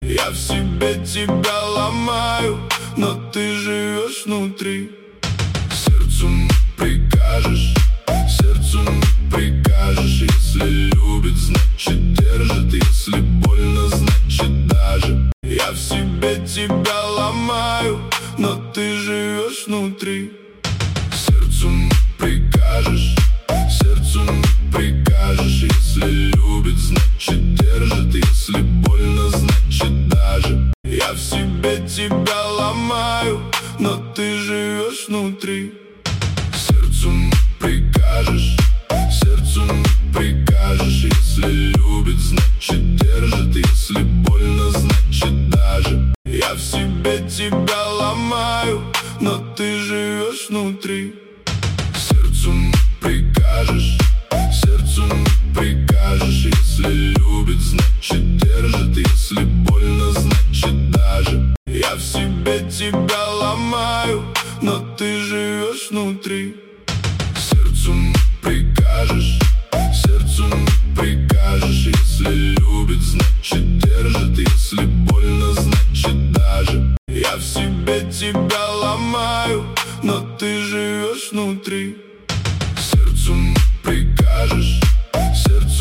Я в себе тебя ломаю, но ты живешь внутри. Сердцу не прикажешь, сердцу не прикажешь. Если любит, значит держит, если больно, значит даже. Я в себе тебя ломаю, но ты живешь внутри. Сердцу не прикажешь, сердцу не прикажешь. Если любит, значит держит, если больно, значит даже. Я в себе тебя ломаю, но ты живешь внутри. Сердцу не прикажешь, сердцу не прикажешь. Если любит, значит держит, если больно, значит даже. Я в себе тебя ломаю, но ты живешь внутри. Сердцу не прикажешь, сердцу не прикажешь. Если любит, значит держит, если больно, значит даже. Я в себе тебя ломаю, но ты живешь внутри. Сердцу не прикажешь, сердцу не прикажешь. Если любит, значит держит, если больно, значит даже. Я в себе тебя ломаю, но ты живешь внутри. Сердцу не прикажешь, сердцу